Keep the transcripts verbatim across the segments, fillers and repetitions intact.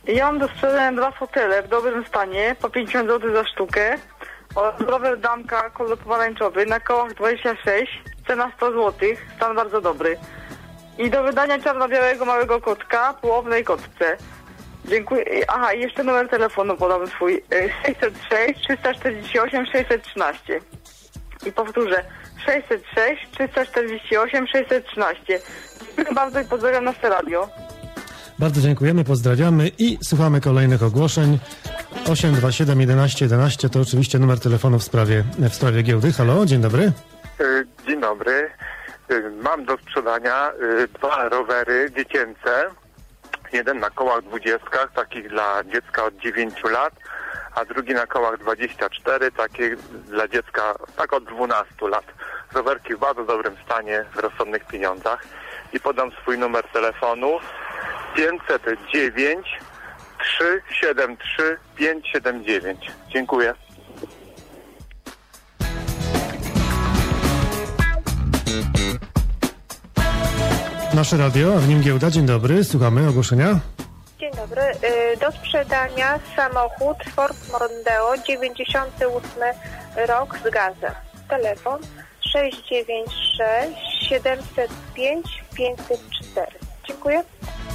Ja mam do sprzedania dwa fotele w dobrym stanie, po pięćdziesiąt złotych za sztukę. Oraz rower damka kolor pomarańczowy na kołach dwadzieścia sześć, cena sto złotych, stan bardzo dobry. I do wydania czarno-białego małego kotka, połownej kotce. Dziękuję. Aha, i jeszcze numer telefonu podam swój. sześćset sześć, trzysta czterdzieści osiem, sześćset trzynaście. I powtórzę. sześćset sześć, trzysta czterdzieści osiem, sześćset trzynaście. Dziękuję bardzo i pozdrawiam nasze radio. Bardzo dziękujemy, pozdrawiamy i słuchamy kolejnych ogłoszeń. osiem dwa siedem jedenaście jedenaście to oczywiście numer telefonu w sprawie, w sprawie giełdy. Halo, dzień dobry. Dzień dobry. Mam do sprzedania dwa rowery dziecięce. Jeden na kołach dwudziestkach, takich dla dziecka od dziewięciu lat, a drugi na kołach dwadzieścia cztery, takie dla dziecka tak od dwunastu lat. Rowerki w bardzo dobrym stanie, w rozsądnych pieniądzach. I podam swój numer telefonu pięćset dziewięć, trzysta siedemdziesiąt trzy, pięćset siedemdziesiąt dziewięć. Dziękuję. Nasze radio, a w nim giełda. Dzień dobry, słuchamy ogłoszenia. Dzień dobry. Do sprzedania samochód Ford Mondeo, dziewięćdziesiąty ósmy rok z gazem. Telefon sześć dziewięć sześć, siedemset pięć, pięćset cztery. Dziękuję.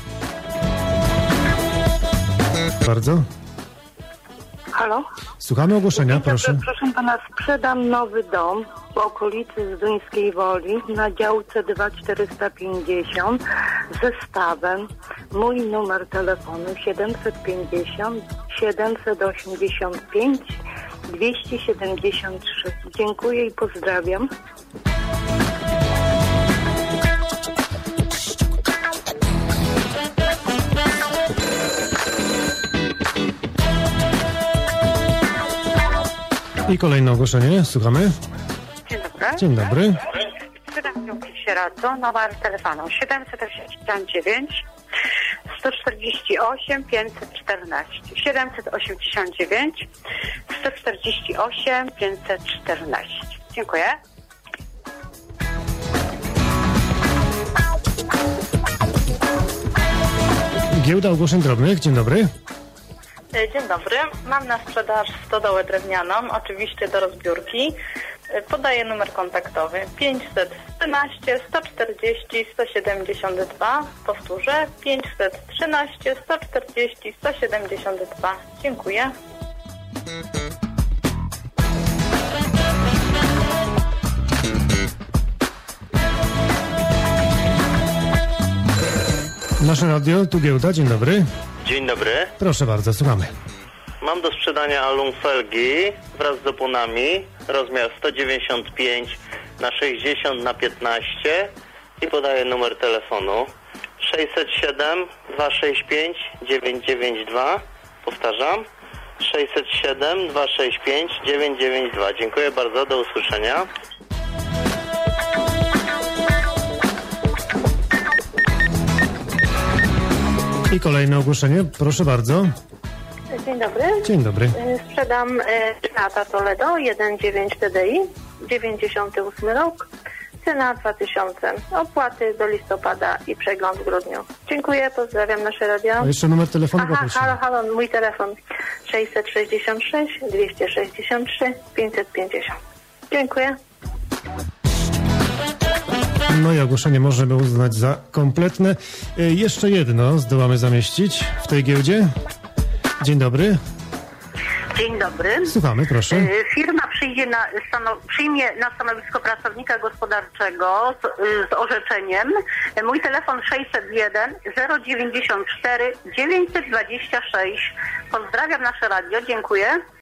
Bardzo. Halo? Słuchamy ogłoszenia, Dzień dobry, proszę. proszę pana, sprzedam nowy dom w okolicy Zduńskiej Woli na działce dwa czterysta pięćdziesiąt ze stawem. Mój numer telefonu siedemset pięćdziesiąt, siedemset osiemdziesiąt pięć, dwieście siedemdziesiąt trzy. Dziękuję i pozdrawiam. I kolejne ogłoszenie, słuchamy. Dzień dobry. Dzień dobry. Sprzedam ją sieradzą, numer telefonu siedemset osiemdziesiąt dziewięć, sto czterdzieści osiem, pięćset czternaście. siedemset osiemdziesiąt dziewięć, sto czterdzieści osiem, pięćset czternaście. Dziękuję. Giełda ogłoszeń drobnych, dzień dobry. Dzień dobry. Mam na sprzedaż stodołę drewnianą, oczywiście do rozbiórki. Podaję numer kontaktowy pięćset trzynaście, sto czterdzieści, sto siedemdziesiąt dwa. Powtórzę pięćset trzynaście, sto czterdzieści, sto siedemdziesiąt dwa. Dziękuję. Nasze radio, tu giełda, dzień dobry. Dzień dobry. Proszę bardzo, słuchamy. Mam do sprzedania Alum felgi wraz z oponami, rozmiar sto dziewięćdziesiąt pięć na sześćdziesiąt na piętnaście i podaję numer telefonu sześćset siedem, dwieście sześćdziesiąt pięć, dziewięćset dziewięćdziesiąt dwa. Powtarzam sześćset siedem, dwieście sześćdziesiąt pięć, dziewięćset dziewięćdziesiąt dwa. Dziękuję bardzo, do usłyszenia. I kolejne ogłoszenie, proszę bardzo. Dzień dobry. Dzień dobry. Sprzedam Seata Toledo jeden dziewięć T D I, dziewięćdziesiąty ósmy rok. Cena dwa tysiące. Opłaty do listopada i przegląd w grudniu. Dziękuję, pozdrawiam nasze radio. A jeszcze numer telefonu Aha, poprosimy. halo, halo, mój telefon sześćset sześćdziesiąt sześć, dwieście sześćdziesiąt trzy, pięćset pięćdziesiąt. Dziękuję. No i ogłoszenie możemy uznać za kompletne. E, jeszcze jedno zdołamy zamieścić w tej giełdzie. Dzień dobry. Dzień dobry. Słuchamy, proszę. Firma przyjdzie na stano- przyjmie na stanowisko pracownika gospodarczego z, z orzeczeniem. Mój telefon sześćset jeden, zero dziewięćdziesiąt cztery, dziewięćset dwadzieścia sześć. Pozdrawiam nasze radio, dziękuję.